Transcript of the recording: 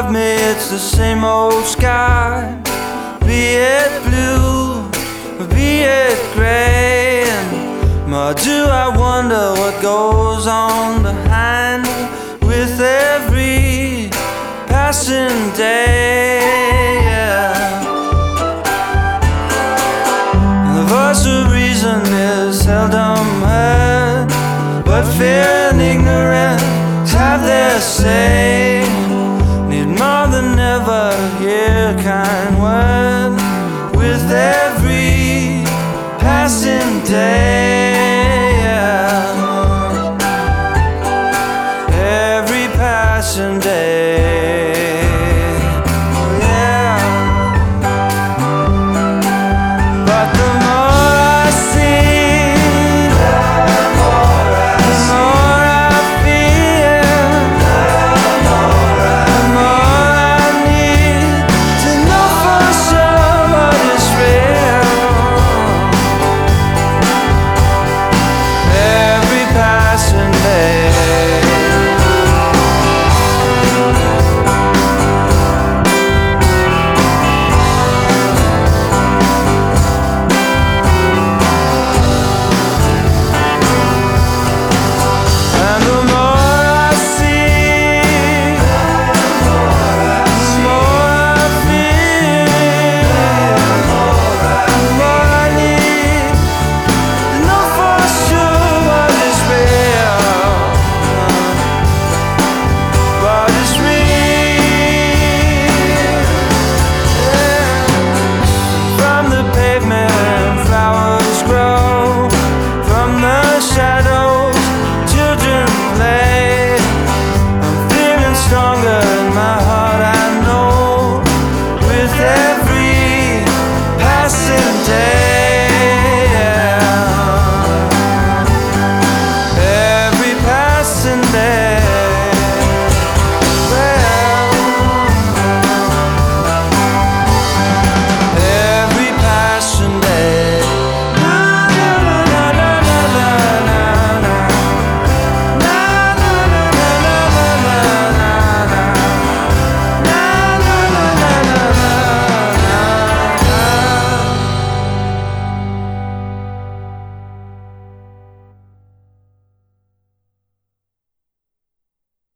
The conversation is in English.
above me, it's the same old sky. Be it blue, be it gray, and more do I wonder what goes on behind with every passing day. Yeah. The voice of reason is seldom heard, but fear and ignorance have their say. Need more than ever hear a kind word with every passing day.